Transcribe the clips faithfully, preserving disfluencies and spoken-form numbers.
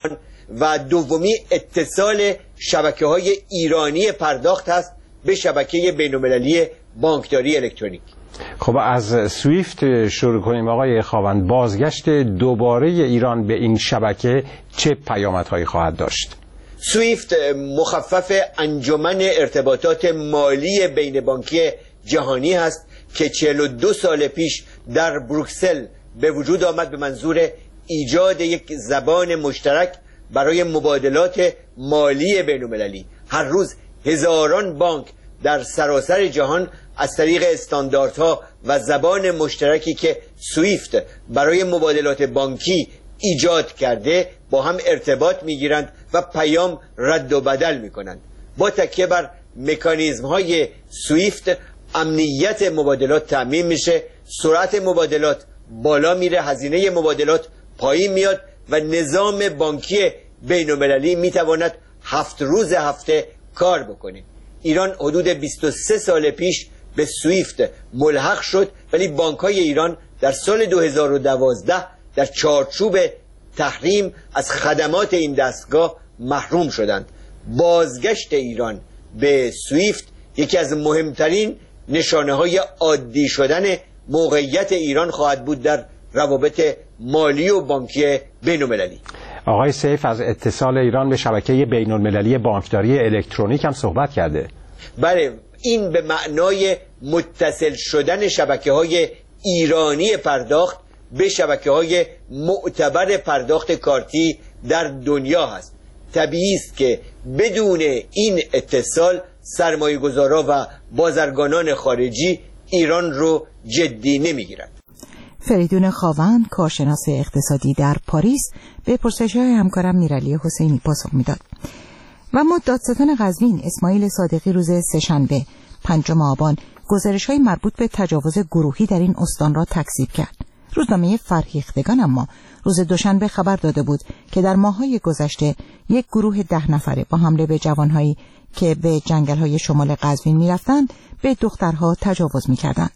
و دومی اتصال شبکه‌های ایرانی پرداخت هست به شبکه بین‌المللی بانکداری الکترونیک. خب از سویفت شروع کنیم آقای خاوند. بازگشت دوباره ایران به این شبکه چه پیامدهایی خواهد داشت؟ سویفت مخفف انجمن ارتباطات مالی بین بانکی جهانی هست که چهل و دو سال پیش در بروکسل به وجود آمد به منظور ایجاد یک زبان مشترک برای مبادلات مالی بین‌المللی. هر روز هزاران بانک در سراسر جهان از طریق استانداردها و زبان مشترکی که سویفت برای مبادلات بانکی ایجاد کرده با هم ارتباط میگیرند و پیام رد و بدل میکنند. با تکیه بر مکانیزم های سویفت امنیت مبادلات تأمین میشه، سرعت مبادلات بالا میره، هزینه مبادلات پایین میاد و نظام بانکی بین‌المللی میتواند هفت روز هفته کار بکنه. ایران حدود بیست و سه سال پیش به سویفت ملحق شد، ولی بانک‌های ایران در سال دو هزار و دوازده در چارچوب تحریم از خدمات این دستگاه محروم شدند. بازگشت ایران به سویفت یکی از مهمترین نشانه‌های عادی شدن موقعیت ایران خواهد بود در روابط مالی و بانکی بین‌المللی. آقای سیف از اتصال ایران به شبکه بین‌المللی بانکداری الکترونیک هم صحبت کرده. بله، این به معنای متصل شدن شبکه‌های ایرانی پرداخت به شبکه‌های معتبر پرداخت کارتی در دنیا هست. طبیعی است که بدون این اتصال سرمایه‌گذارا و بازرگانان خارجی ایران رو جدی نمی‌گیرند. فریدون خاوند، کارشناس اقتصادی در پاریس، به پرسش‌های همکارم میرعلی حسینی پاسخ میداد. و ما دادستان قزوین اسماعیل صادقی روز سه‌شنبه پنجم آبان گزارش‌های مربوط به تجاوز گروهی در این استان را تکذیب کرد. روزنامه فرهیختگان اما روز دوشنبه خبر داده بود که در ماه‌های گذشته یک گروه ده نفره با حمله به جوانهایی که به جنگل‌های شمال قزوین می‌رفتند به دخترها تجاوز می‌کردند.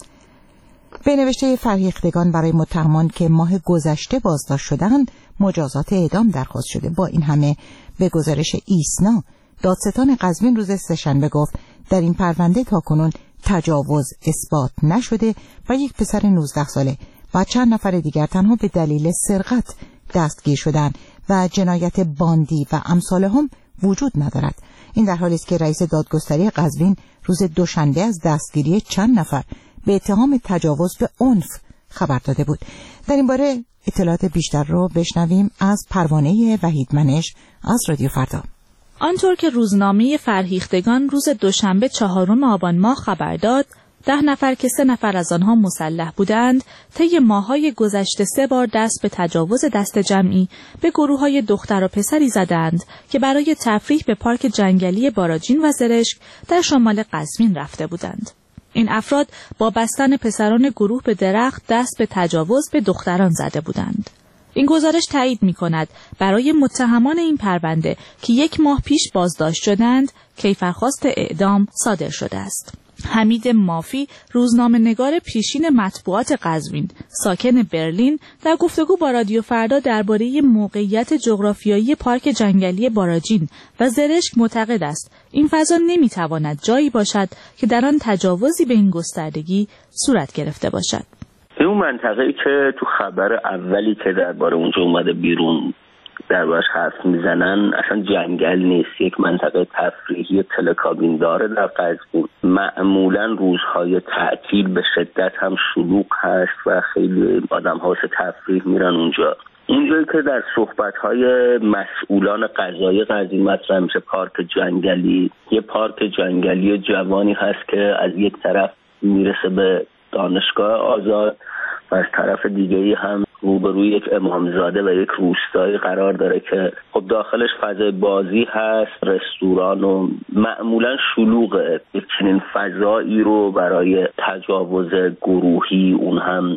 به نوشته فرهیختگان برای متهمان که ماه گذشته بازداشت شدند مجازات اعدام درخواست شده. با این همه به گزارش ایسنا دادستان قزوین روز سه‌شنبه گفت در این پرونده تاکنون تجاوز اثبات نشده و یک پسر نوزده ساله و چند نفر دیگر تنها به دلیل سرقت دستگیر شدند و جنایت باندی و امثال هم وجود ندارد. این در حالی است که رئیس دادگستری قزوین روز دوشنبه از دستگیری چند نفر به اتهام تجاوز به عنف خبر داده بود. در این باره اطلاعات بیشتر رو بشنویم از پروانه وحید منش از رادیو فردا. آنطور که روزنامه فرهیختگان روز دوشنبه چهارم آبان ماه خبر داد، ده نفر که سه نفر از آنها مسلح بودند، طی ماه‌های گذشته سه بار دست به تجاوز دست جمعی به گروه‌های دختر و پسری زدند که برای تفریح به پارک جنگلی باراجین و زرشک در شمال قزوین رفته بودند. این افراد با بستن پسران گروه به درخت دست به تجاوز به دختران زده بودند. این گزارش تایید می‌کند برای متهمان این پرونده که یک ماه پیش بازداشت شدند، کیفرخواست اعدام صادر شده است. حمید مافی، روزنامه‌نگار پیشین مطبوعات قزوین، ساکن برلین، در گفتگو با رادیو فردا درباره موقعیت جغرافیایی پارک جنگلی باراجین و زرشک معتقد است این فضا نمی‌تواند جایی باشد که در آن تجاوزی به این گستردگی صورت گرفته باشد. اون منطقه‌ای که تو خبر اولی که درباره اونجا اومده بیرون دربارش حرف میزنن اصلا جنگل نیست، یک منطقه تفریحی تلکابین داره در قزوین. معمولا روزهای تعطیل به شدت هم شلوغ هست و خیلی آدم ها واسه تفریح میرن اونجا. اونجایی که در صحبت‌های مسئولان قضایی قزوین مطرح میشه پارک جنگلی، یه پارک جنگلی جوانی هست که از یک طرف میرسه به دانشگاه آزاد و از طرف دیگه‌ای هم روبروی یک امامزاده و یک روستایی قرار داره که خب داخلش فضای بازی هست، رستوران و معمولا شلوغه. یک چنین فضایی رو برای تجاوز گروهی، اون هم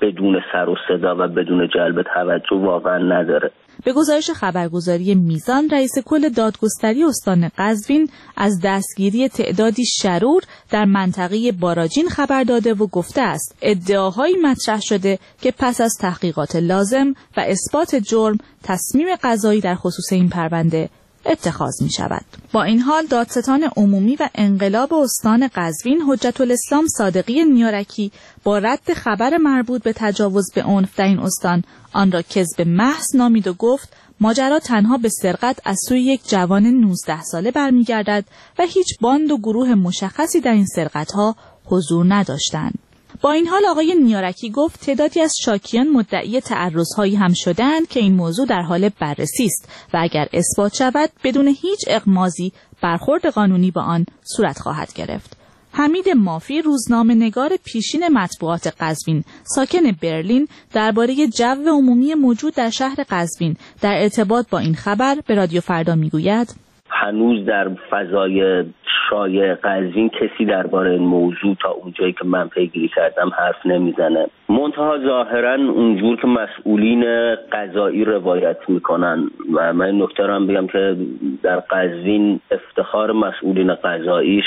بدون سر و صدا و بدون جلب توجه واقعا نداره. به گزارش خبرگزاری میزان، رئیس کل دادگستری استان قزوین از دستگیری تعدادی شرور در منطقه باراجین خبر داده و گفته است ادعاهایی مطرح شده که پس از تحقیقات لازم و اثبات جرم تصمیم قضایی در خصوص این پرونده اتخاذ می شود. با این حال دادستان عمومی و انقلاب استان قزوین حجت الاسلام صادقی نیارکی با رد خبر مربوط به تجاوز به عنف در این استان آن را کذب محض نامید و گفت ماجرا تنها به سرقت از سوی یک جوان نوزده ساله برمیگردد و هیچ باند و گروه مشخصی در این سرقت‌ها حضور نداشتند. با این حال آقای نیارکی گفت تعدادی از شاکیان مدعی تعرض‌هایی هم شدند که این موضوع در حال بررسی است و اگر اثبات شود بدون هیچ اغماضی برخورد قانونی با آن صورت خواهد گرفت. حمید مافی، روزنامه‌نگار پیشین مطبوعات قزوین ساکن برلین، درباره جو عمومی موجود در شهر قزوین در ارتباط با این خبر به رادیو فردا میگوید هنوز در فضای شایع قزوین کسی درباره این موضوع تا اونجایی که من پیگیری کردم حرف نمیزنه. منتها ظاهرا اونجور که مسئولین قضایی روایت میکنن و من این نکته رو هم بگم که در قزوین افتخار مسئولین قضاییش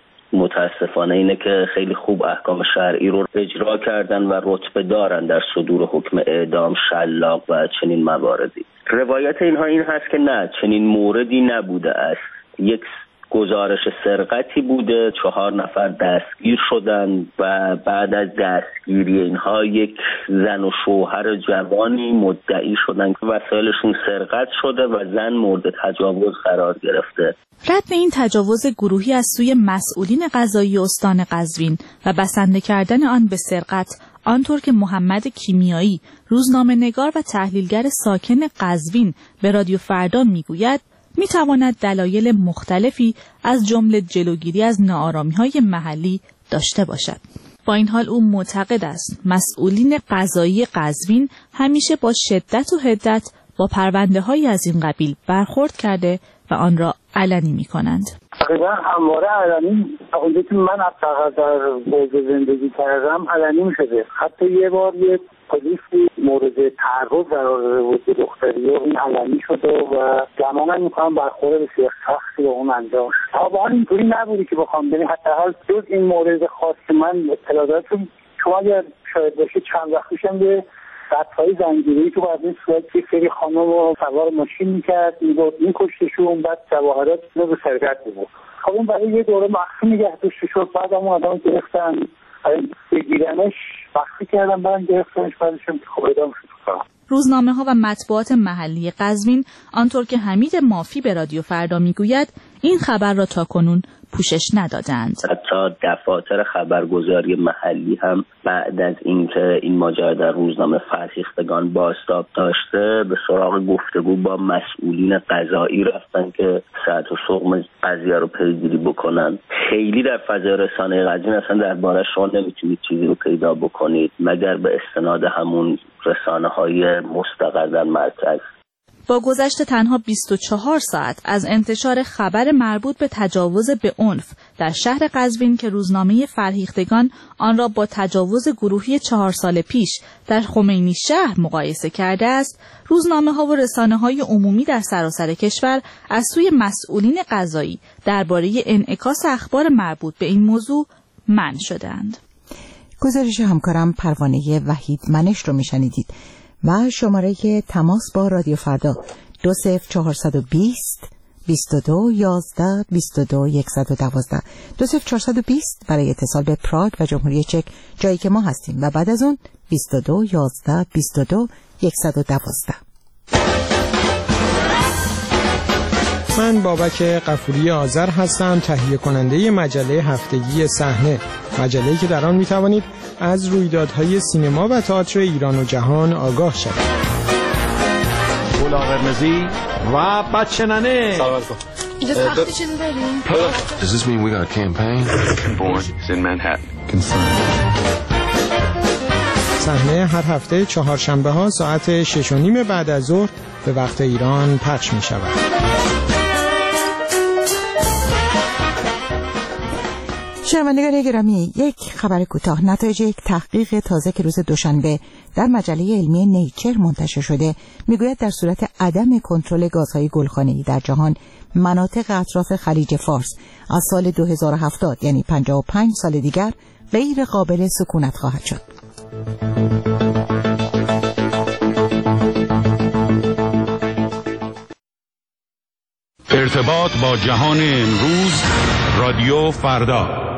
متاسفانه اینه که خیلی خوب احکام شرعی رو اجرا کردن و رتبه دارن در صدور حکم اعدام، شلاق و چنین مواردی. روایت اینها این هست که نه، چنین موردی نبوده است. یک گزارش سرقتی بوده، چهار نفر دستگیر شدن و بعد از دستگیری اینها یک زن و شوهر جوانی مدعی شدن که وسایلشون سرقت شده و زن مورد تجاوز قرار گرفته. رد این تجاوز گروهی از سوی مسئولین قضایی استان قزوین و بسنده کردن آن به سرقت، آنطور که محمد کیمیایی، روزنامه‌نگار و تحلیلگر ساکن قزوین به رادیو فردا میگوید، میتواند دلایل مختلفی از جمله جلوگیری از ناآرامی‌های محلی داشته باشد. با این حال او معتقد است مسئولین قضایی قزوین همیشه با شدت و حدت با پرونده‌های از این قبیل برخورد کرده و آن را علنی می‌کنند. تقریبا همواره علنی، اونجا که من فقط در حوزه زندگی کردم علنی می‌شده. حتی یه بار یه پلیسی مورد تعرض قرار داده بود به دختری و این علنی شده و گمانم می‌کنم برخورد بسیار سختی با اون انجام شد. طبعا اینطوری نبودی که بخوام ببین حداقل جز این مورد خاص که من اطلاع داشتم، شما اگر شاید باشه چند وقت پیشم به قطعای زنجیری تو بعد این صورت که سری خانم رو سوار ماشین میکرد میبود این کشتشون، بعد جواهرات رو به سرقت میبود. خب اون برای یه دوره مخفی نگه داشته شد، بعد همون آدم گرفتن بگیرنش مخفی کردن، بعد گرفتنش، بعدشم خب ادام شد. روزنامه ها و مطبوعات محلی قزوین آنطور که حمید مافی به رادیو فردا میگوید این خبر را تاکنون پوشش ندادند. حتی دفاتر خبرگزاری محلی هم بعد از اینکه این ماجرا در روزنامه فرهیختگان بازتاب داشته به سراغ گفتگو با مسئولین قضایی رفتن که سطح و سقم قضیه رو پیگیری بکنن. خیلی در فضای رسانه قزوین اصلا درباره شما نمیتونید چیزی رو پیدا بکنید مگر به استناد همون رسانه های مستقر در مرکز. با گذشت تنها بیست و چهار ساعت از انتشار خبر مربوط به تجاوز به عنف در شهر قزوین که روزنامه فرهیختگان آن را با تجاوز گروهی چهار سال پیش در خمینی شهر مقایسه کرده است، روزنامه ها و رسانه های عمومی در سراسر کشور از سوی مسئولین قضایی درباره انعکاس اخبار مربوط به این موضوع منع شدند. گزارش همکارم پروانه وحید منش رو میشنیدید و شماره تماس با رادیو فردا دو صفر چهارصد و بیست بیست و دو یازده بیست و دو یکصد و دوازده دو صفر چهارصد و بیست برای اتصال به پراگ و جمهوری چک جایی که ما هستیم و بعد از اون بیست و دو یازده بیست و دو یکصد و دوازده. من بابک غفوری آذر هستم، تهیه کننده مجله هفتگی صحنه، مجله‌ای که در آن می‌توانید از رویدادهای سینما و تئاتر ایران و جهان آگاه شوید. گلا قرمزی و بچه ننه. سلام علیکم. اینجا تختی چیزی داریم؟ Does this mean we got a campaign? Born in Manhattan. صحنه هر هفته چهارشنبه ها ساعت شش و نیم بعد از ظهر به وقت ایران پخش می شود. شنوندگان گرامی، یک خبر کوتاه. نتایج یک تحقیق تازه که روز دوشنبه در مجله علمی نیچر منتشر شده میگوید در صورت عدم کنترل گازهای گلخانه‌ای در جهان، مناطق اطراف خلیج فارس از سال دو هزار و هفتاد یعنی پنجاه و پنج سال دیگر غیر قابل سکونت خواهد شد. ارتباط با جهان امروز، رادیو فردا.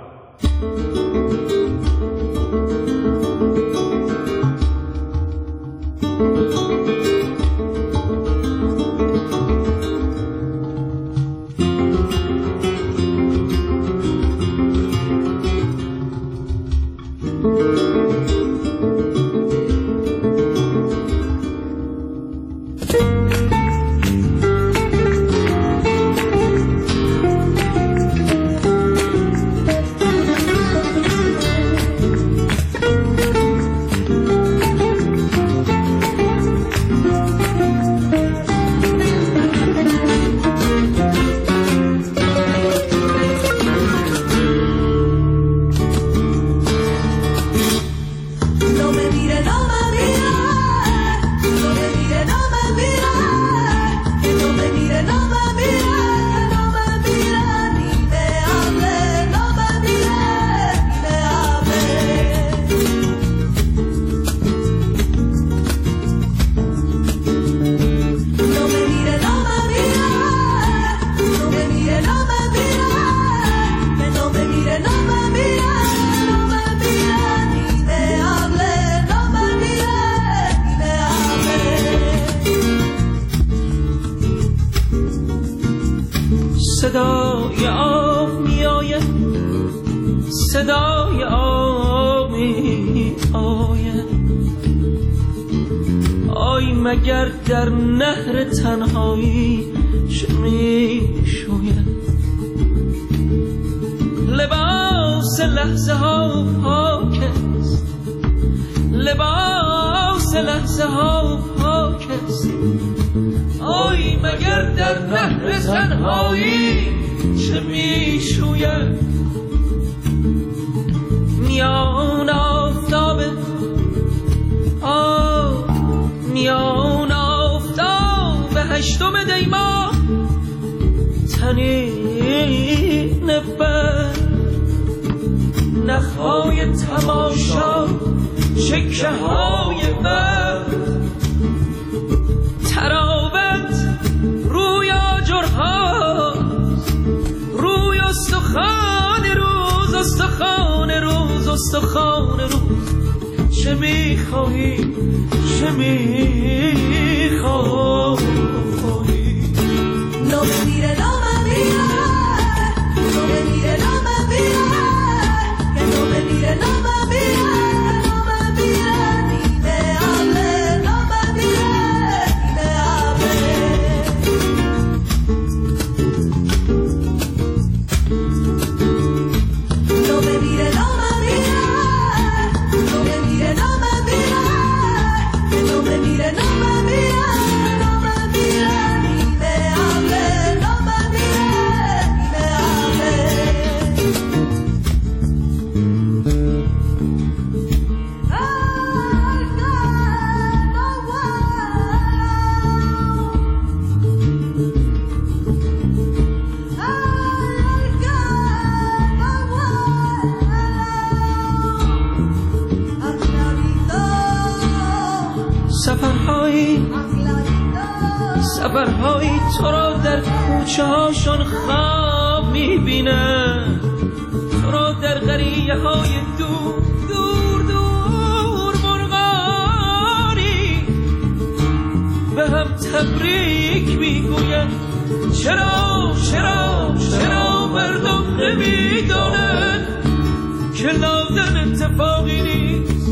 صدای آب می آید، صدای آب می آید. آی مگر در نهر تنهایی چه می شوید؟ لباس لحظه ها پاک است، لباس لحظه ها پاک است. آی مگر در نهر تنهایی چه می شوید؟ میان آفتاب آه میان آفتاب هشتم دی ماه تنین بر نخهای تماشا چکه های بر تراوت روی آجرها روی استخوان روز استخوان روز استخوان روز. چه میخواهی چه میخواهی؟ No me mire, no me mire, no me mire, no me mire, que no me mire, no me mire, no me mire, ni me hable, no me mire, ni me hable. No me mire, no me mire, no me mire, no me mire, que no me mire, no me mire. سفرهایی سفرهایی تو را در کوچه هاشون خواب میبینن، تو را در قریه های دور دور دور مرغانی به هم تبریک میگوین. چرا چرا چرا مردم نمیدانن که لازم اتفاقی نیست؟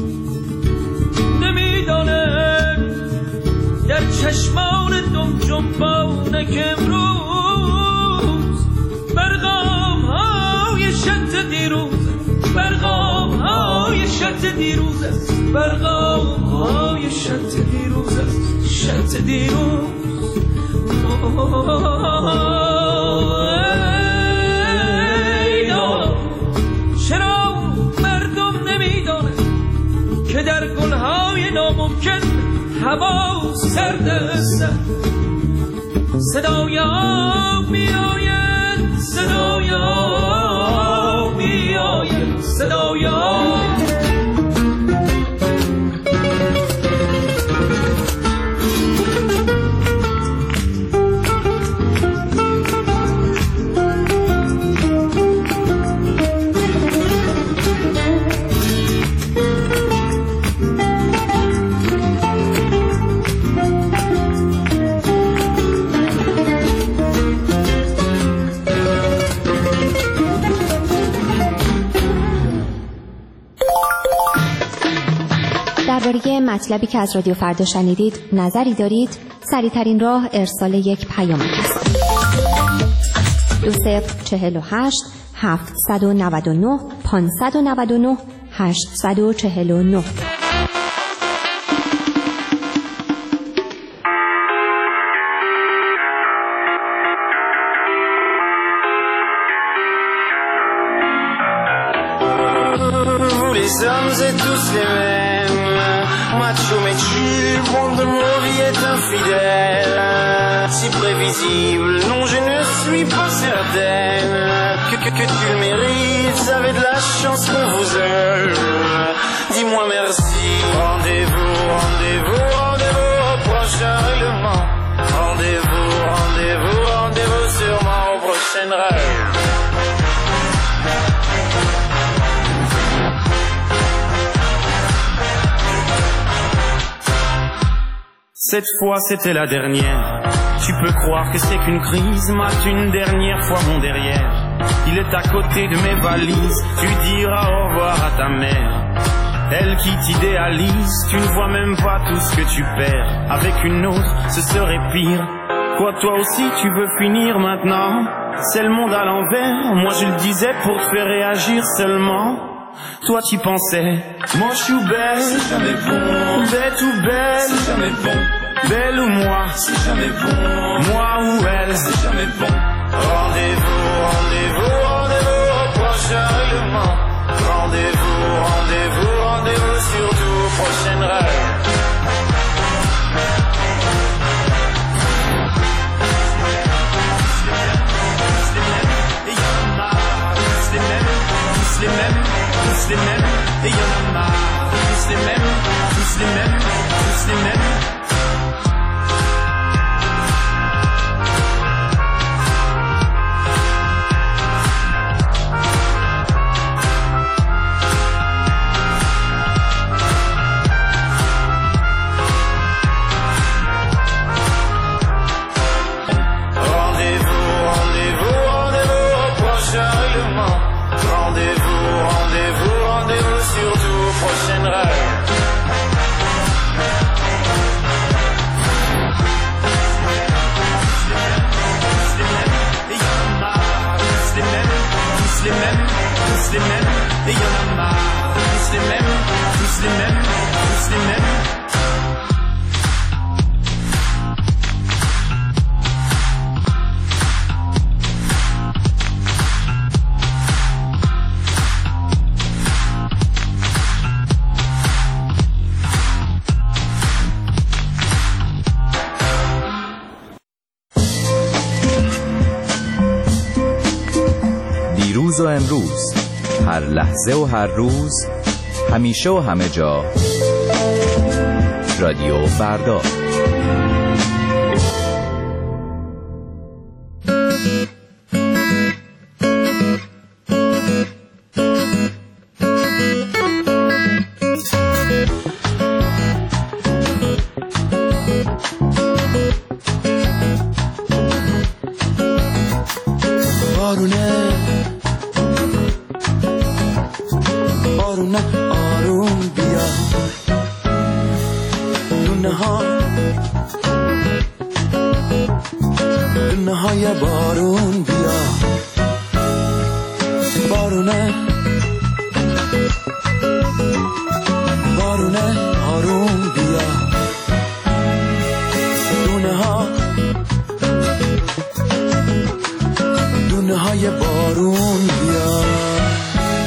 نمیدانن در چشمان دم جنبانه که امروز برغام های شط دیروز، برغام های شط دیروز است، برغام های شط دیروز است، شط دیروز. هوا سرد سرد صدایا میآید صدایا میآید صدایا درباره مطلبی که از رادیو فردا شنیدید نظری دارید؟ سریع‌ترین راه ارسال یک پیامک است. دو صفر چهل و هشت هفتصد و نود و نه پانصد و نود و نه هشتصد و چهل و نه. Les hommes et tous les mêmes, macho mais chill, bon de nos vies est infidèle, si prévisible, non je ne suis pas certaine, que, que, que tu le mérites, vous avez de la chance qu'on vous aime, dis-moi merci, rendez-vous, rendez-vous, rendez-vous au prochain règlement, rendez-vous, rendez-vous, rendez-vous sûrement au prochain rêve. Cette fois c'était la dernière. Tu peux croire que c'est qu'une crise. Mate une dernière fois mon derrière. Il est à côté de mes valises. Tu diras au revoir à ta mère. Elle qui t'idéalise. Tu ne vois même pas tout ce que tu perds. Avec une autre ce serait pire. Quoi toi aussi tu veux finir maintenant? C'est le monde à l'envers. Moi je le disais pour te faire réagir seulement. Toi tu pensais, moi je suis belle, c'est jamais bon. Bête ou belle, c'est jamais bon. Belle ou moi, c'est jamais bon. Moi ou elle, c'est jamais bon. Rendez-vous, rendez-vous, rendez-vous au prochain règlement. Rendez-vous, rendez-vous, rendez-vous surtout au prochain rêve. Tous les mêmes, tous les mêmes, et y'en a marre. Tous les mêmes, tous les mêmes, tous les mêmes. Rendez-vous, rendez-vous, rendez-vous au prochain règlement. Rendez-vous, rendez-vous, rendez-vous surtout au prochain rêve. Tous les mêmes, tous les mêmes, tous les mêmes, et y'en a marre. Tous les mêmes, tous les mêmes, tous les mêmes. دیروز و امروز، هر لحظه و هر روز، همیشه و همه جا، رادیو فردا.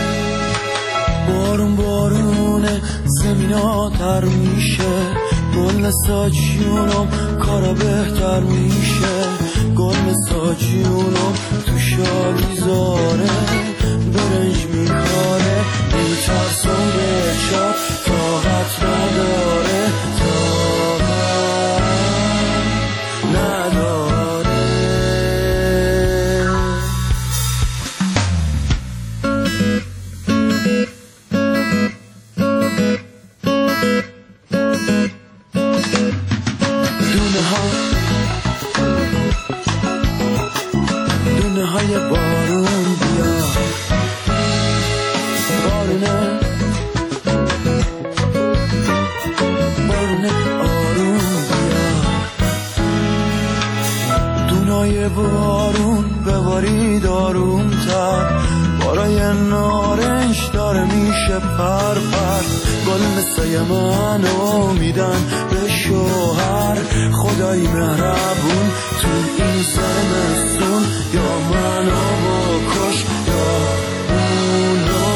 بارون بارونه زمینا تر میشه گل مثل جونم کارا بهتر میشه، گل مثل جونم تو شالیزاره برنج میکاره، میترسم به چار طاقت نداره، طاقت نداره. دونه ها دونه های بارون بیا، بارونه بارونه آروم بیا، دونای بارون ببارید آروم تر، بارای نارنج داره میشه پر پر، گل مثل منو میدن به شوهر، خدای مهربون تو این زمستون، یا منو بکش یا اونو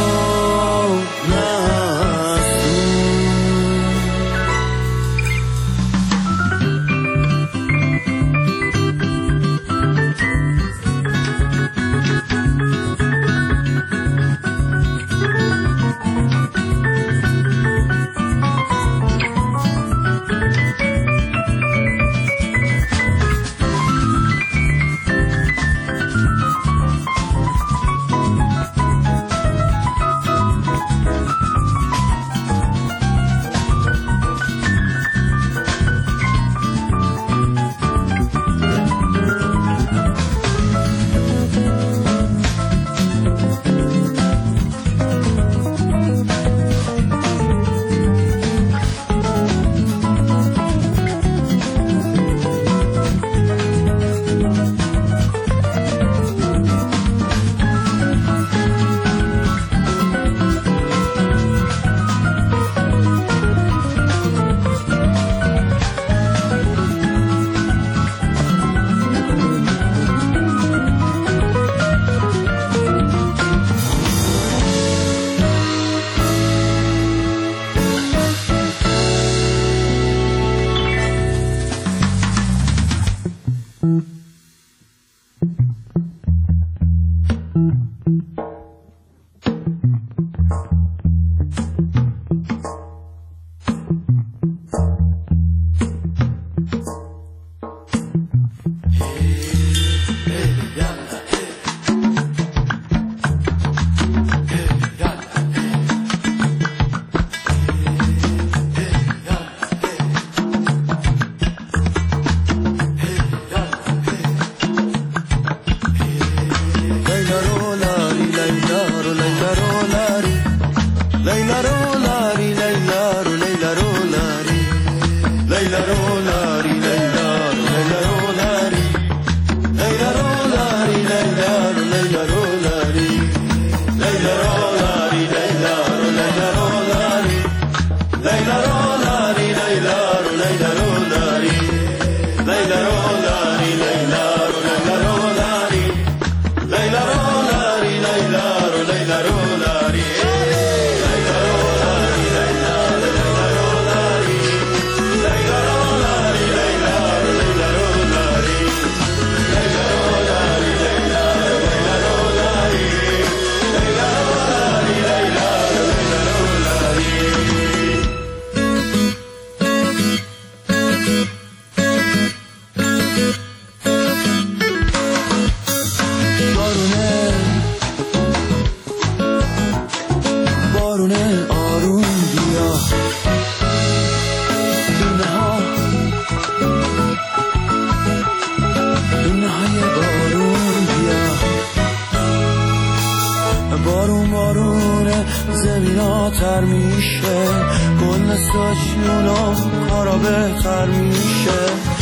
بهتر میشه، گل ساجونم کارا بهتر میشه،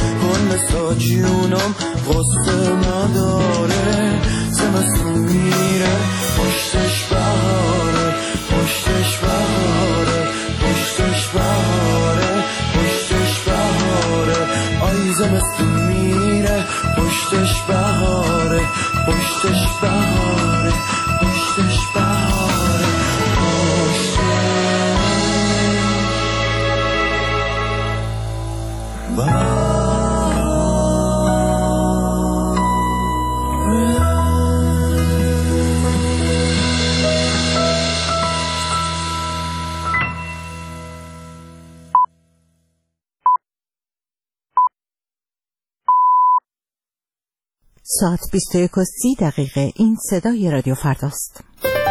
گل ساجونم غصه نداره، زمستون میره پشتش بهاره، پشتش بهاره، پشتش بهاره، پشتش بهاره، آی زمستون میره پشتش بهاره، پشتش بهاره، پشتش بهاره، پشتش ساعت بیست و یک و سی دقیقه. این صدای رادیو فرداست.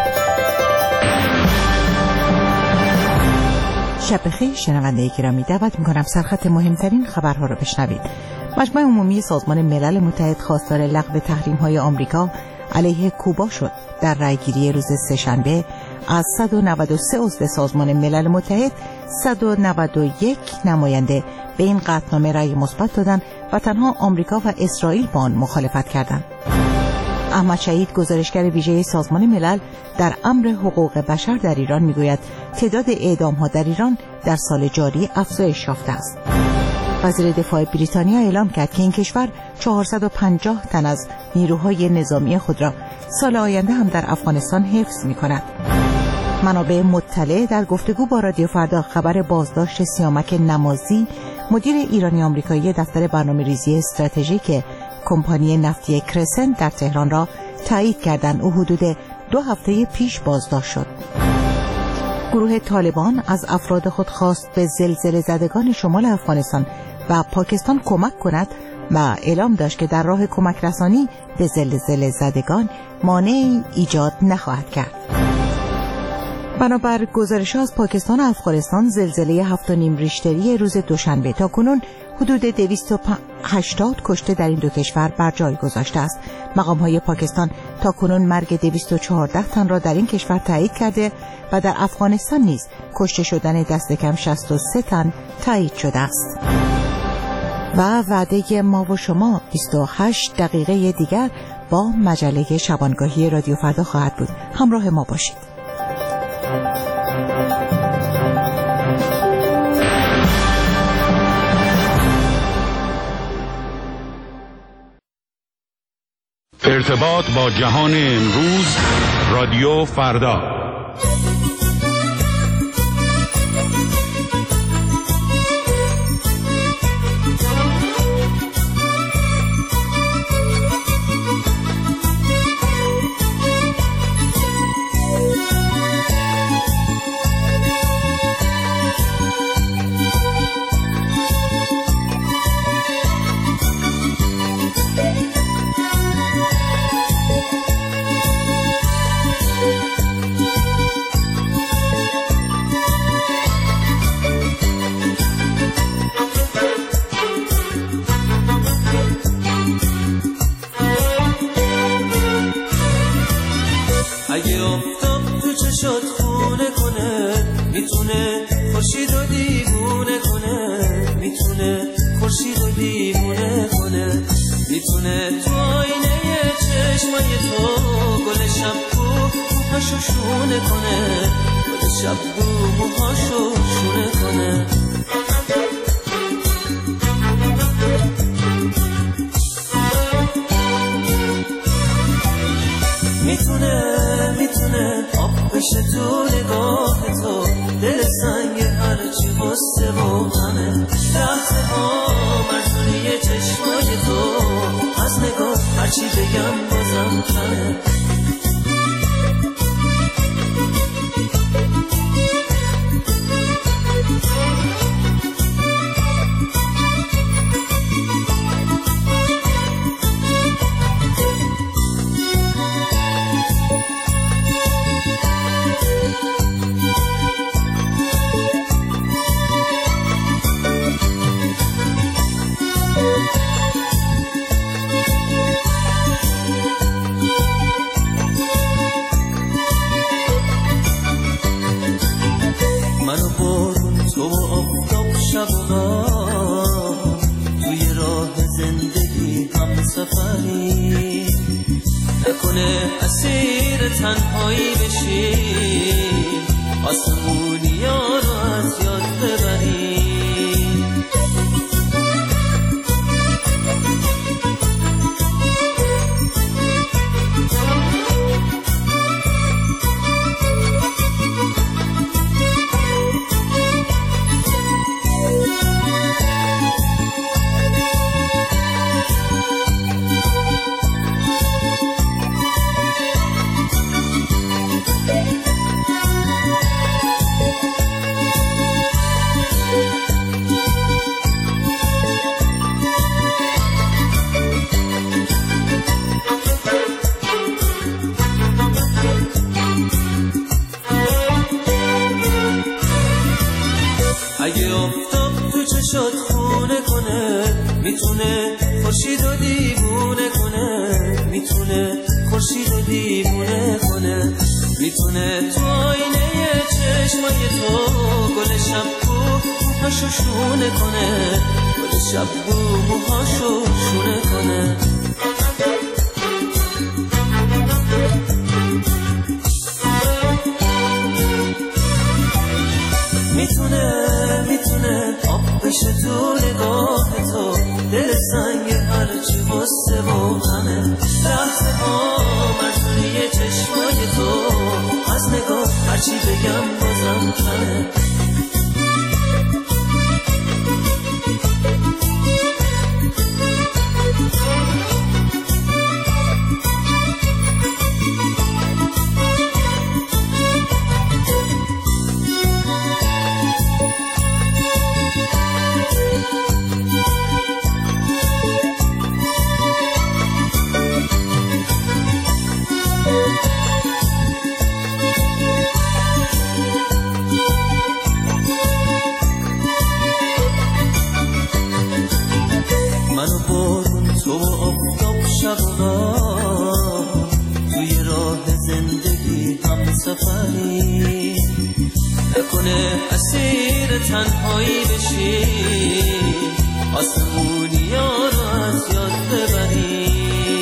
شب بخیر شنونده گرامی، دعوت می‌کنم سرخط مهمترین خبرها را بشنوید. مجمع عمومی سازمان ملل متحد خواستار لغو تحریم‌های آمریکا علیه کوبا شد. در رأیگیری روز سه‌شنبه از صد و نود و سه عضو سازمان ملل متحد صد و نود و یک نماینده به این قطعنامه رأی مثبت دادند و تنها آمریکا و اسرائیل با آن مخالفت کردند. احمد شهید، گزارشگر ویژه سازمان ملل در امر حقوق بشر در ایران، میگوید تعداد اعدام‌ها در ایران در سال جاری افزایش یافته است. وزیر دفاع بریتانیا اعلام کرد که این کشور چهارصد و پنجاه تن از نیروهای نظامی خود را سال آینده هم در افغانستان حفظ می‌کند. منابع مطلع در گفتگو با رادیو فردا خبر بازداشت سیامک نمازی، مدیر ایرانی آمریکایی دفتر برنامه‌ریزی استراتژیک کمپانی نفتی کرسنت در تهران را تایید کردند. او حدود دو هفته پیش بازداشت شد. گروه طالبان از افراد خود خواست به زلزله زدگان شمال افغانستان و پاکستان کمک کند و اعلام داشت که در راه کمک رسانی به زلزله زدگان مانعی ایجاد نخواهد کرد. بنابر گزارش از پاکستان و افغانستان، زلزله هفت و نیم ریشتری روز دوشنبه تا کنون حدود دویست و هشتاد کشته در این دو کشور بر جای گذاشته است. مقام‌های پاکستان تا کنون مرگ دویست و چهارده تن را در این کشور تایید کرده و در افغانستان نیز کشته شدن دست کم شصت و سه تن تایید شده است. و وعده ما و شما بیست و هشت دقیقه دیگر با مجله شبانگاهی رادیو فردا خواهد بود. همراه ما باشید. ارتباط با جهان امروز، رادیو فردا. اگه افتاب تو چشات خونه کنه، میتونه خورشید رو دیوونه کنه، میتونه خورشید رو دیوونه کنه، میتونه تو آینه چشمای تو گل شبو موهاشو شونه کنه، گل شبو موهاشو شونه کنه. میتونه میتونه آب بشه تو نگاه تو، دل سنگ هرچی غصه و غمه، لحظه ها مرزونی چشمای تو، از نگاه هرچی بگم بازم کمه. منو بارون تو و آفتاب شب و غم، توی راه زندگی هم سفری، نکنه اسیر تنهایی بشی، آسمونی ها رو از یاد ببری. میتونه خورشید رو دیوونه کنه، میتونه خورشید رو دیوونه کنه، میتونه تو آینه چشمای تو گل شبو موهاشو شونه کنه، گل شبو موهاشو شونه کنه. میتونه میتونه آب بشه تو نگاه تو، دل سنگ هرچی غصه و همه لحظه ها مرزونی چشمای تو، از نگاه هرچی بگم بازم کمه. منو بارون تو و آفتاب شبا توی راه زندگی هم سفری، نکنه اسیر تنهایی بشی، آسمونی ها رو از یاد ببری.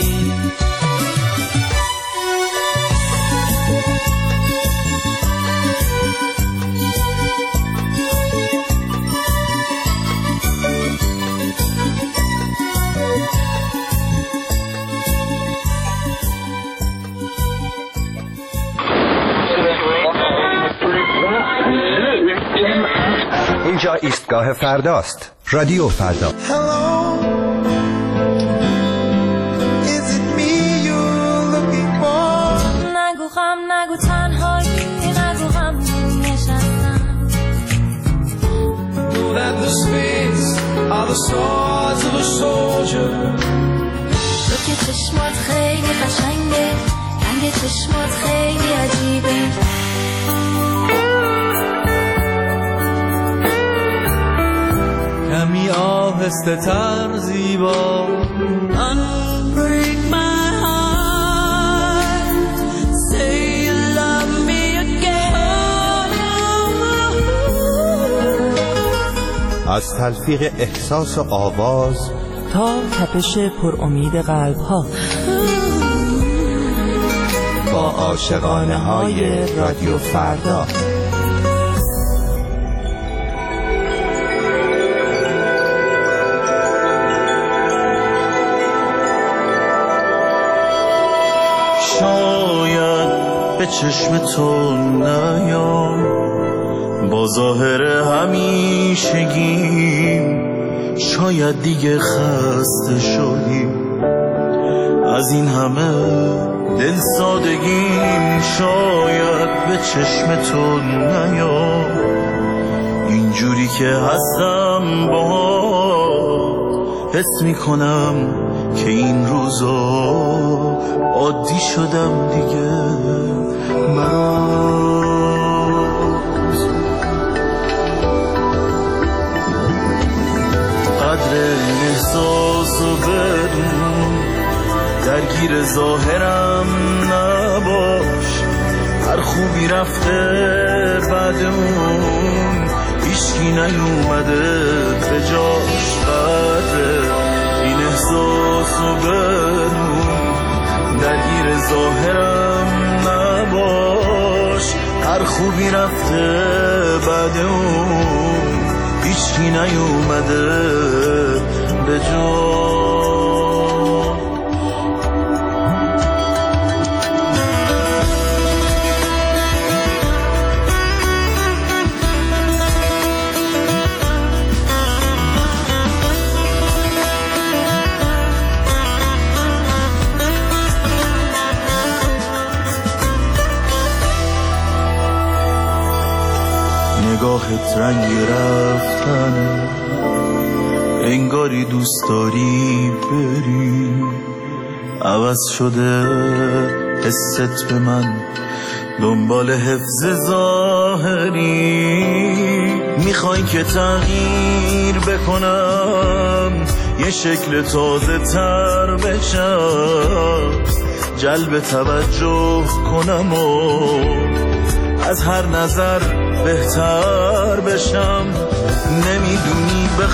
اینجا ایستگاه فرداست. رادیو فردا. نگو غم نگو تنهایی، نگو غم نشستم. Know that the spades are the swords of a soldier. تو که چشمات خیلی قشنگه، رنگ چشمات خیلی عجیبه. کمی آهسته تر زیبا. Unbreak my heart, say you love me again. از تلفیق احساس و آواز تا تپش پر امید قلب ها، با عاشقانه های رادیو فردا. شاید به چشم تو نیام با ظاهر همیشگیم، شاید دیگه خسته شدیم از این همه دل سادگیم. شاید به چشم تو نیام اینجوری که هستم باهات، حس میکنم که این روزا عادی شدم دیگه برات. قدر احساس و بدون درگیر ظاهرم نباش، هر خوبی رفته بعد اون هیچکی نیومده به جاش. قدر این احساس و بدون درگیر ظاهرم نباش، هر خوبی رفته بعد اون هیچکی نیومده به جا. نگاهت رنگ رفتن، انگاری دوست داری بری، عوض شده حست به من دنبال حفظ ظاهری. میخوای که تغییر بکنم یه شکل تازه تر بشم، جلب توجه کنم و از هر نظر بهتر بشم. نمیدونی به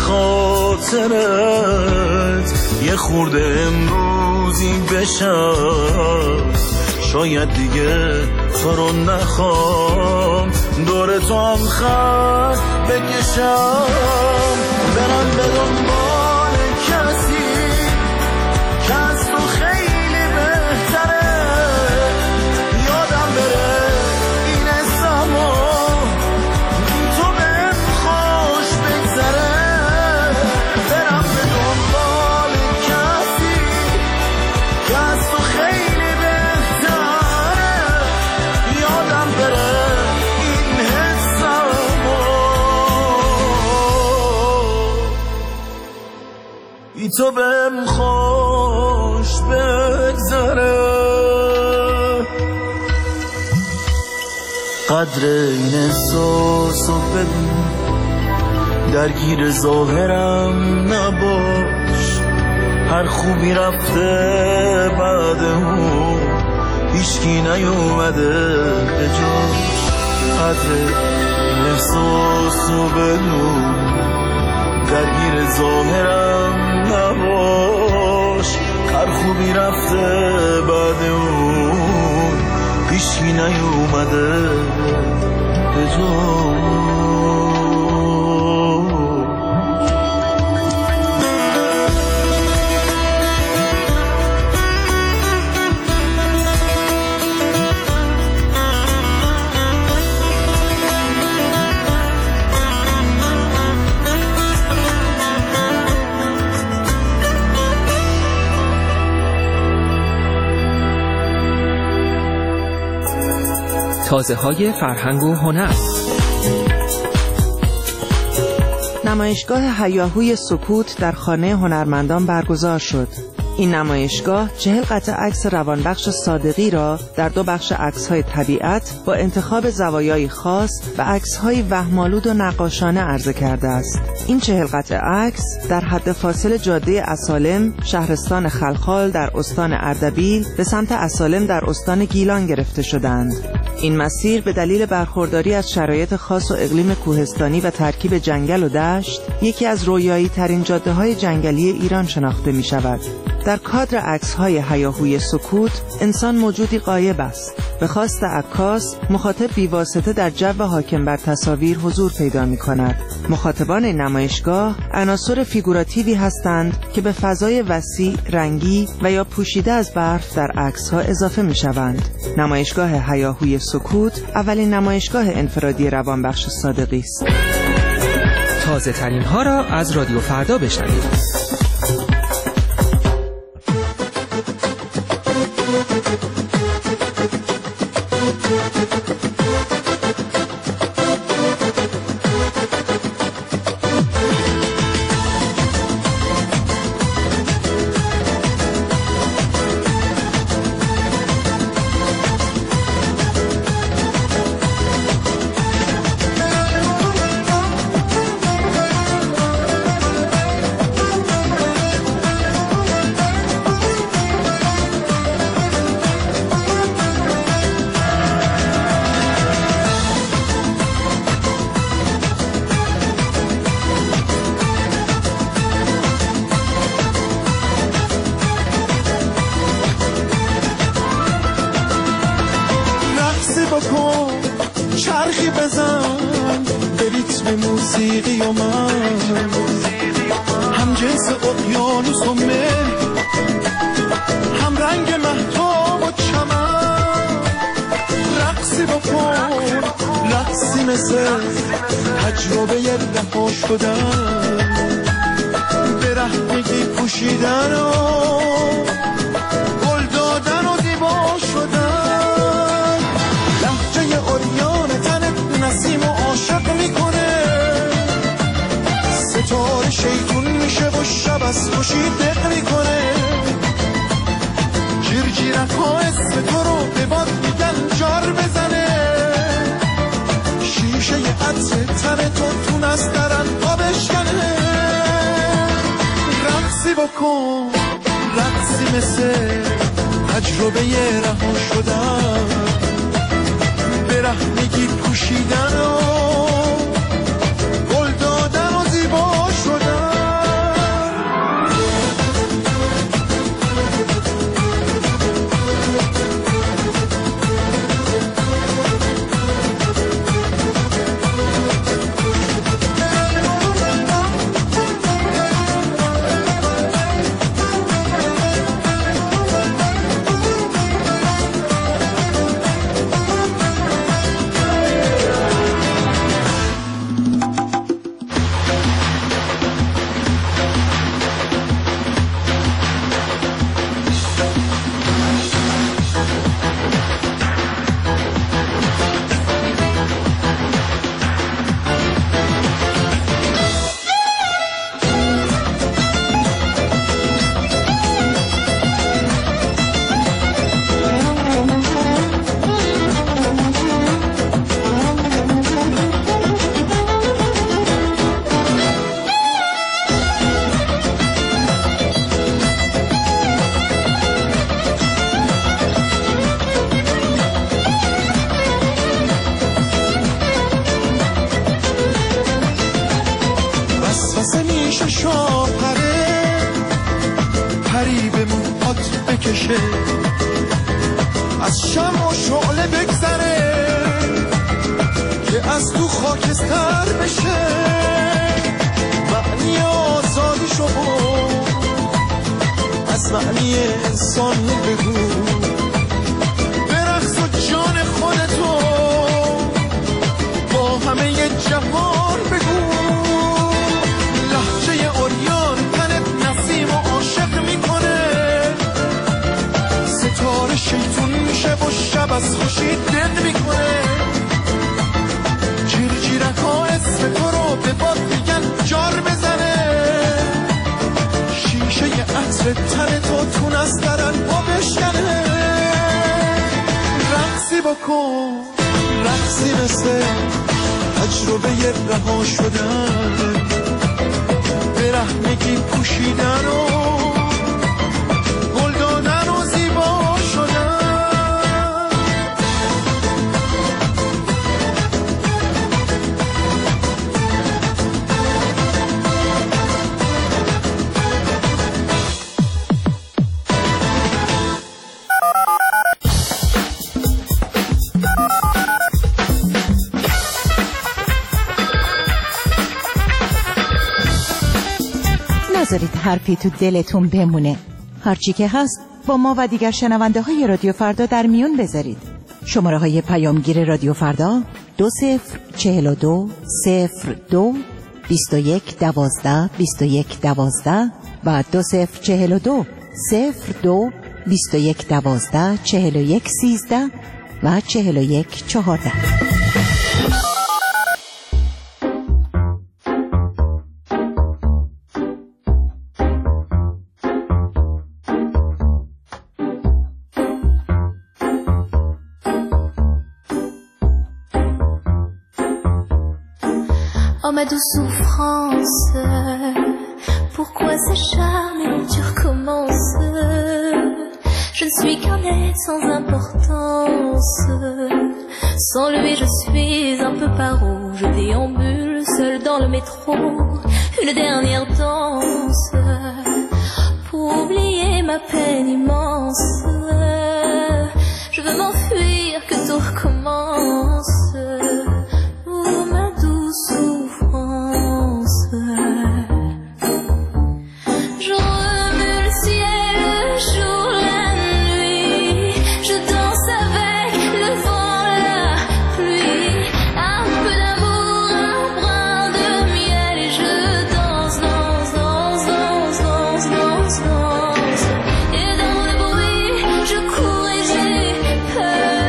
خاطرت یه خورده امروزی بشم، شاید دیگه تو رو نخوام دور تو هم خط بکشم. برم به دنبال کسی که از تو خیلی بهتره، یادم بره این زمان تو بهم خوش بگذره. برم به دنبال کسی که از تو خیلی بهتره، یادم بره این ای تو بهم خوش بگذره. قدر این احساس رو بدون، درگیر ظاهرم نباش. هر خوبی رفته بعد اون هیچکی نیومده به جاش. قدر این احساس رو بدون، درگیر ظاهرم نباش. هر خوبی رفته بعد اون هیچکی نیومده به جا. تازه های فرهنگ و هنر. نمایشگاه هیاهوی سکوت در خانه هنرمندان برگزار شد. این نمایشگاه چهل قطعه عکس روانبخش صادقی را در دو بخش عکس‌های طبیعت با انتخاب زوایای خاص و عکس‌های وهم‌آلود و نقاشانه عرضه کرده است. این چهل قطعه عکس در حد فاصل جاده اصالم، شهرستان خلخال در استان اردبیل به سمت اصالم در استان گیلان گرفته شدند. این مسیر به دلیل برخورداری از شرایط خاص و اقلیم کوهستانی و ترکیب جنگل و دشت، یکی از رویایی ترین جاده‌های جنگلی ایران شناخته می شود. در کادر عکس‌های هیاهوی سکوت انسان موجودی غایب است. به خواست عکاس مخاطب بی‌واسطه در جو حاکم بر تصاویر حضور پیدا می‌کند. مخاطبان این نمایشگاه عناصر فیگوراتیوی هستند که به فضای وسیع، رنگی و یا پوشیده از برف در عکس‌ها اضافه می‌شوند. نمایشگاه هیاهوی سکوت اولین نمایشگاه انفرادی روانبخش صادقی است. تازه ترین ها را از رادیو فردا بشنوید. چرخی بزن به ریتم موسیقی و من، هم جنس اقیانوس و مه، هم رنگ مهتاب و چمن. رقصی بکن رقصی مثل تجربه رها شدن، به رهنگی پوشیدن و گل دادن و دیبا شدن. لحجه اوریان تنت نسیم و عاشق میکنه، ستاره شیطون میشه و شب از خوشی دق میکنه. جیرجیرک ها اسم تو رو به باد میگن جار بزنه، شیشه عطر تن تو تو نسترن پا بشکنه. رقص بکن رقصی مثل تجربه رها شدن، برهنگی پوشیدن و گل دادن و زیبا شدن. از شمع و شعله بگذره که از تو خاکستر بشه، معنی آزادیشو بود از معنی انسان بگو، برقص و جان خودتو با همه جهان بگو. لحجه عریان تنت نسیم و عاشق میکنه، ستاره شیطون میشه و شب از خوشی دل میکنه، جیرجیرک ها اسم تو رو به باد میگن جار بزنه، شیشه عطر تن تو تو نسترن با بشکنه. رقصی بکن رقصی مثل تجربه رها شدن، برهنگی پوشیدن و گل دادن و زیبا شدن. نذارید حرفی تو دلتون بمونه، هرچی که هست با ما و دیگر شنونده های رادیو فردا در میون بذارید. شماره های پیامگیر رادیو فردا دو صفر چهل و دو صفر دو بیست و یک دوازده بیست و یک دوازده و دو صفر چهل و دو صفر دو بیست و یک دوازده چهل و یک سیزده و چهل و یک چهارده. Oh ma douce souffrance, pourquoi s'acharner, tu recommences. Je ne suis qu'un être sans importance, sans lui je suis un peu paro. Je déambule seul dans le métro, une dernière danse pour oublier ma peine immense. Je veux m'enfuir, que tout recommence. Oh ma douce souffrance, je remue le ciel, le jour, la nuit. Je danse avec le vent, la pluie. Un peu d'amour, un brin de miel. Et je danse, danse, danse, danse, danse, danse, danse. Et dans le bruit, je cours et j'ai peur.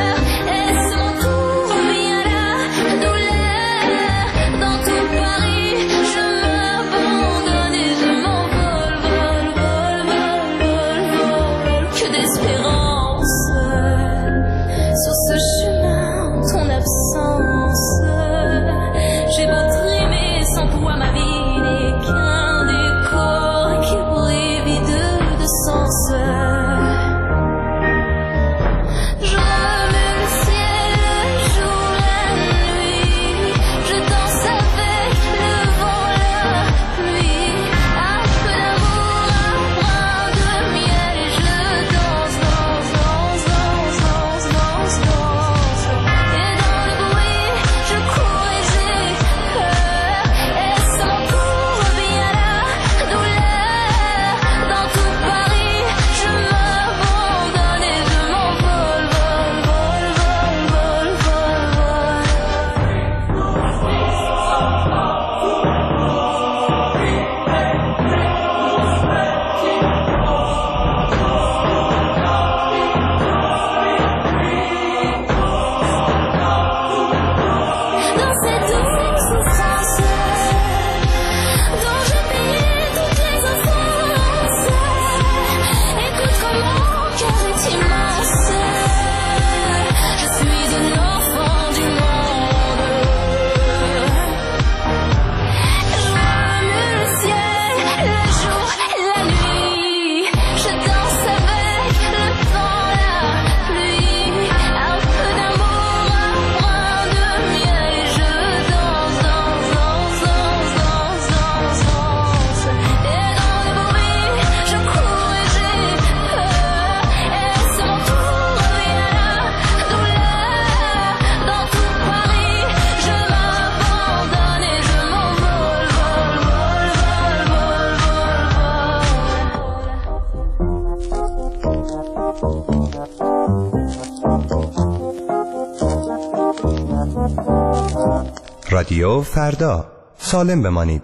رادیو فردا، سالم بمانید.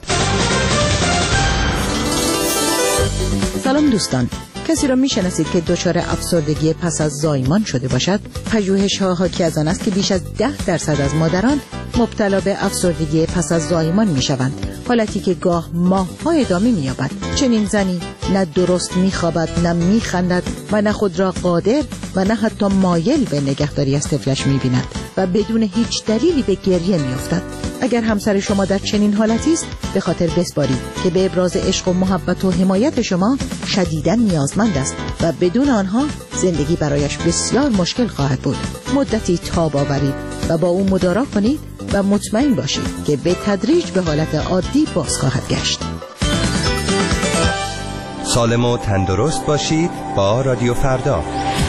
سلام دوستان، کسی را میشناسید که دچار افسردگی پس از زایمان شده باشد؟ پژوهش‌ها حاکی از آن است که بیش از ده درصد از مادران مبتلا به افسردگی پس از زایمان میشوند، حالتی که گاه ماه‌ها ادامه می‌یابد. چنین زنی نه درست میخوابد، نه میخندد و نه خود را قادر و نه حتی مایل به نگهداری از طفلش می‌بیند و بدون هیچ دلیلی به گریه می‌افتد. اگر همسر شما در چنین حالتی است، به خاطر بسپارید که به ابراز عشق و محبت و حمایت شما شدیداً نیازمند است و بدون آنها زندگی برایش بسیار مشکل خواهد بود. مدتی تاب آورید و با او مدارا کنید و مطمئن باشید که به تدریج به حالت عادی باز خواهد گشت. سالم و تندرست باشید با رادیو فردا.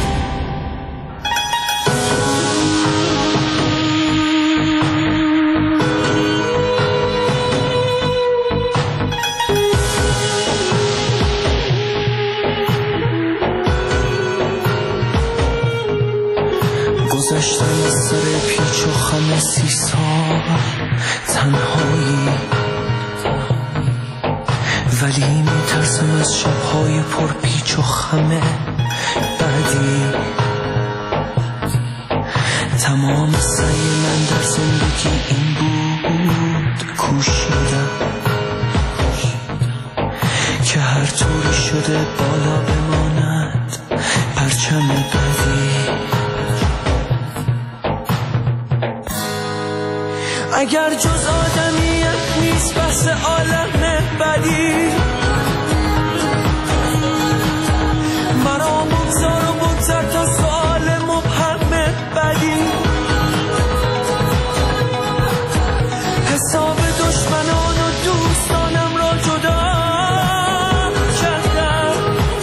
گذشتم از سر پیچ و خم سی سال تنهایی، ولی میترسم از شبهای پر پیچ و خم بعدی. تمام سعی من در زندگی این بود کوشیدم که هر طوری شده بالا بماند پرچم بعدی. اگر جز آدمیت نیست بس عالم بدی، مرا بگذار و بگذر تا سؤال مبهم بدی. حساب دشمنان و دوستانم را جدا کردم،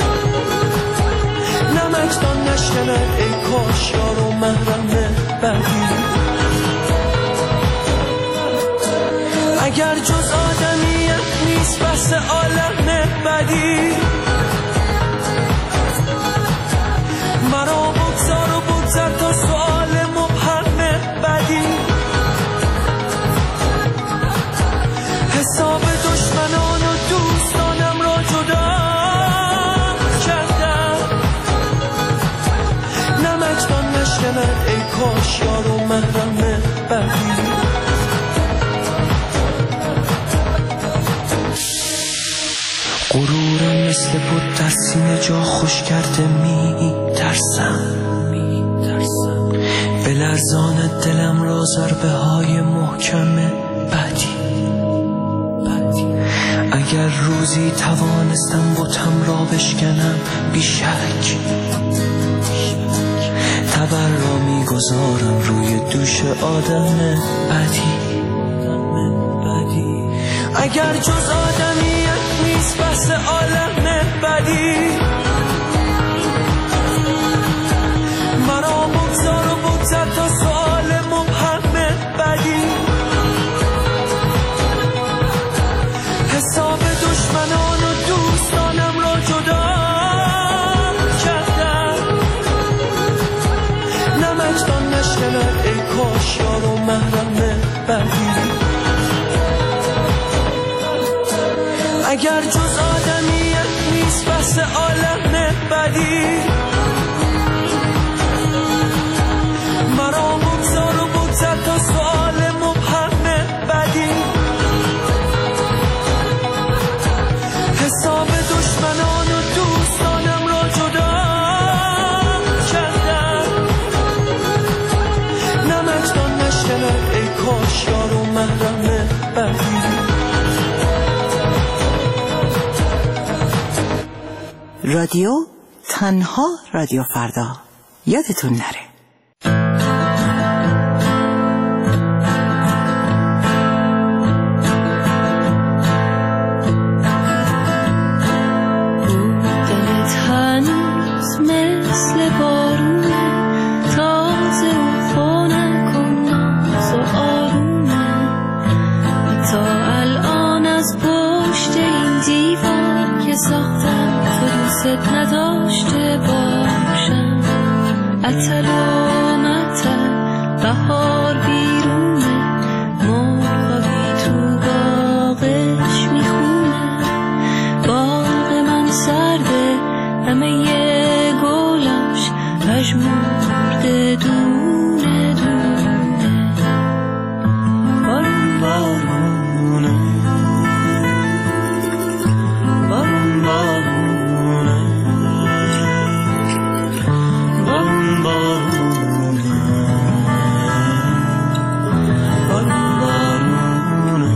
نمکدان نشکند ای کاش یار و محرم بدی. اگر جز آدمیت نیست بس عالم بدی، مرا بگذار و بگذر تا سؤال مبهم بدی. حساب دشمنان و دوستانم را جدا کردم، نمکدان نشکند ای کاش یار و محرم بدی. غرورم مثل بود در سینه جا خوش کرده می ترسم، به لرزان دلم را ضربه های محکم بعدی. اگر روزی توانستم بتم را بشکنم بی شک، تبر را می گذارم روی دوش آدم بعدی. اگر جز آدمیت نیست بس عالم بدی، مرا بگذار و بگذر تا سؤال مبهم بدی. حساب دشمنان و دوستانم را جدا کردم، نمکدان نشکند ای کاش یار و محرم بدی. اگر جز آدمیت نیست بس عالم بدی، مرا بگذار و بگذر تا سؤال مبهم بدی. حساب دشمنان و دوستانم را جدا کردم، نمکدان نشکند ای کاش یار و محرم بدی. رادیو تنها رادیو فردا، یادتون نره. دلت هنوز مثل بارونه، تازه و خونه کن ناز و آرومه. تا الان از پشت این دیوار که ساختم تو دوست نداشته باشم. اتل و متل بهار بیرونه، مرغابی تو باغش میخونه. باغ من سرده همه یه گلاش پژمرده دونه دونه. بارون بارونه، بارون بارونه، بارون بارونه، بارون بارونه.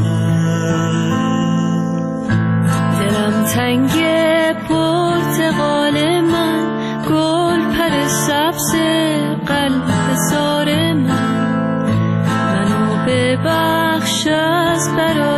دلم تنگه پرتقال من، گل پر سبز قلب زار من. منو ببخش از برای